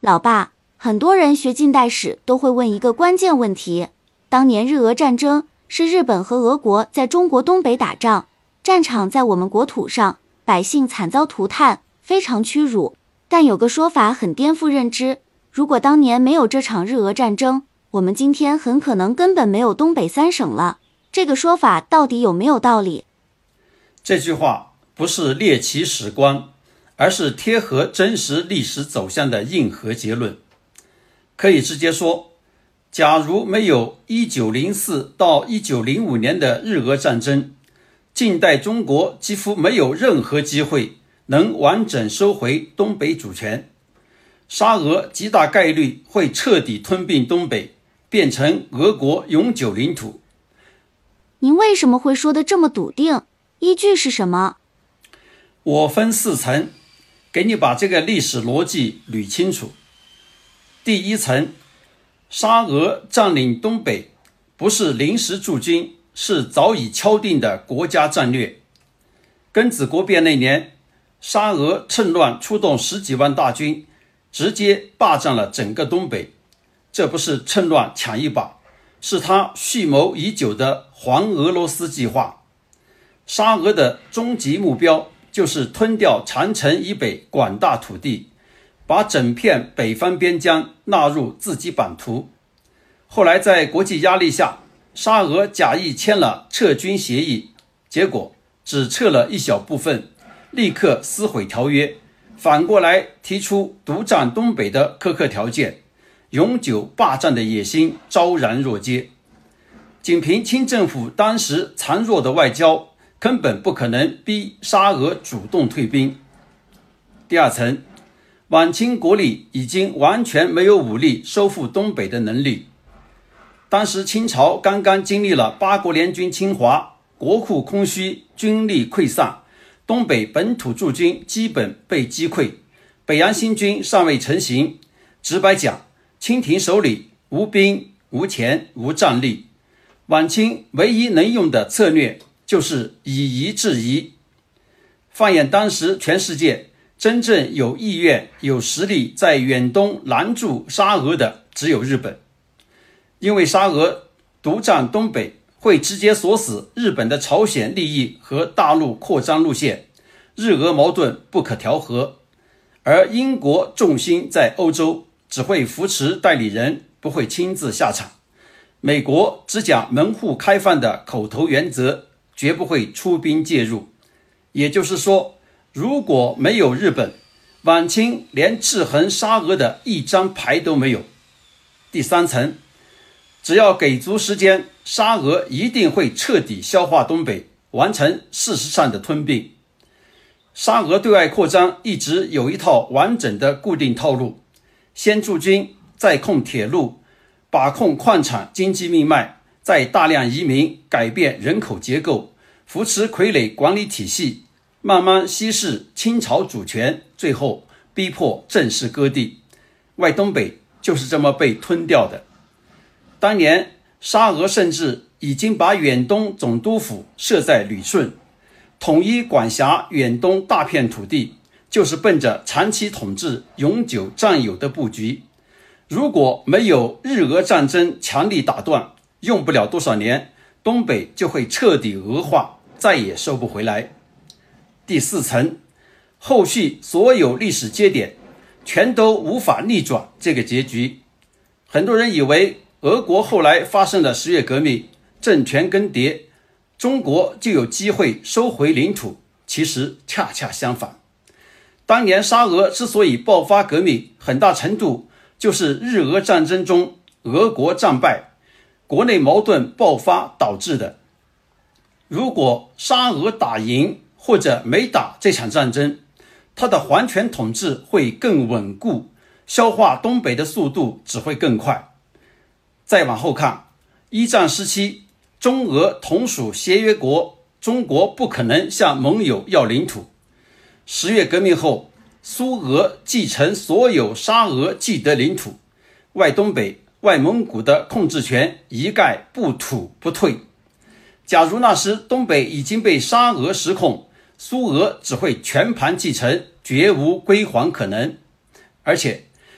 老爸，很多人学近代史都会问一个关键问题：当年日俄战争是日本和俄国在中国东北打仗，战场在我们国土上，百姓惨遭涂炭，非常屈辱。但有个说法很颠覆认知，如果当年没有这场日俄战争，我们今天很可能根本没有东北三省了。这个说法到底有没有道理？ 这句话不是猎奇史观，而是贴合真实历史走向的硬核结论。可以直接说，假如没有1904到1905年的日俄战争，近代中国几乎没有任何机会能完整收回东北主权。沙俄极大概率会彻底吞并东北，变成俄国永久领土。 您为什么会说得这么笃定？依据是什么？ 我分4层，给你把这个历史逻辑捋清楚。第一层，沙俄占领东北不是临时驻军，是早已敲定的国家战略。庚子国变那年，沙俄趁乱出动10几万大军，直接霸占了整个东北。这不是趁乱抢一把，是他蓄谋已久的环俄罗斯计划。沙俄的终极目标就是吞掉长城以北广大土地，把整片北方边疆纳入自己版图。后来在国际压力下，沙俄假意签了撤军协议，结果只撤了一小部分，立刻撕毁条约，反过来提出独占东北的苛刻条件，永久霸占的野心昭然若揭。仅凭清政府当时残弱的外交，根本不可能逼沙俄主动退兵。第二层，晚清国力已经完全没有武力收复东北的能力。当时清朝刚刚经历了八国联军侵华，国库空虚，军力溃散，东北本土驻军基本被击溃，北洋新军尚未成型。直白讲，清廷手里无兵、无钱、无战力。晚清唯一能用的策略就是以夷制夷。放眼当时全世界，真正有意愿、有实力在远东拦住沙俄的只有日本。因为沙俄独占东北会直接锁死日本的朝鲜利益和大陆扩张路线，日俄矛盾不可调和。而英国重心在欧洲，只会扶持代理人，不会亲自下场。美国只讲门户开放的口头原则，绝不会出兵介入。也就是说，如果没有日本，晚清连制衡沙俄的一张牌都没有。第三层，只要给足时间，沙俄一定会彻底消化东北，完成事实上的吞并。沙俄对外扩张一直有一套完整的固定套路，先驻军，再控铁路，把控矿产经济命脉，再大量移民，改变人口结构，扶持傀儡管理体系，慢慢稀释清朝主权，最后逼迫正式割地。外东北就是这么被吞掉的。当年沙俄甚至已经把远东总督府设在旅顺，统一管辖远东大片土地，就是奔着长期统治、永久占有的布局。如果没有日俄战争强力打断，用不了多少年，东北就会彻底俄化，再也收不回来。第四层，后续所有历史节点全都无法逆转这个结局。很多人以为俄国后来发生了10月革命，政权更迭，中国就有机会收回领土，其实恰恰相反。当年沙俄之所以爆发革命，很大程度就是日俄战争中俄国战败，国内矛盾爆发导致的。如果沙俄打赢或者没打这场战争，他的皇权统治会更稳固，消化东北的速度只会更快。再往后看，一战时期，中俄同属协约国，中国不可能向盟友要领土。10月革命后，苏俄继承所有沙俄既得领土，外东北、外蒙古的控制权一概不吐不退。假如那时东北已经被沙俄实控，苏俄只会全盘继承，绝无归还可能。而且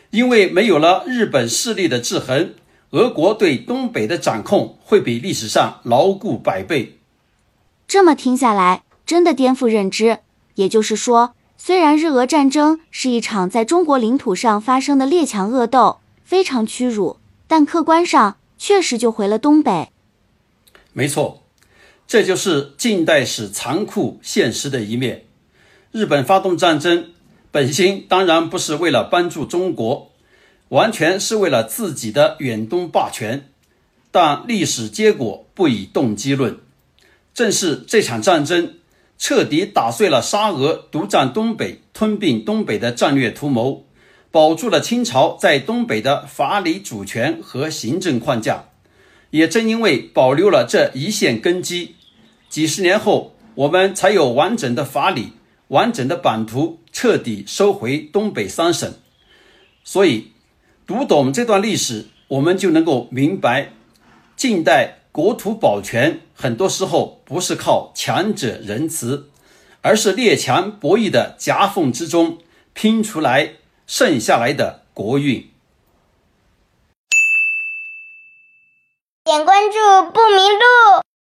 因为没有了日本势力的制衡，俄国对东北的掌控会比历史上牢固100倍。 这么听下来，真的颠覆认知。也就是说，虽然日俄战争是一场在中国领土上发生的列强恶斗，非常屈辱，但客观上确实就回了东北。 没错，这就是近代史残酷现实的一面。日本发动战争，本心当然不是为了帮助中国，完全是为了自己的远东霸权，但历史结果不以动机论。正是这场战争彻底打碎了沙俄独占东北、吞并东北的战略图谋，保住了清朝在东北的法理主权和行政框架。也正因为保留了这一线根基，几十年后我们才有完整的法理、完整的版图，彻底收回东北3省。所以读懂这段历史，我们就能够明白，近代国土保全很多时候不是靠强者仁慈，而是列强博弈的夹缝之中拼出来剩下来的国运。 点关注不迷路。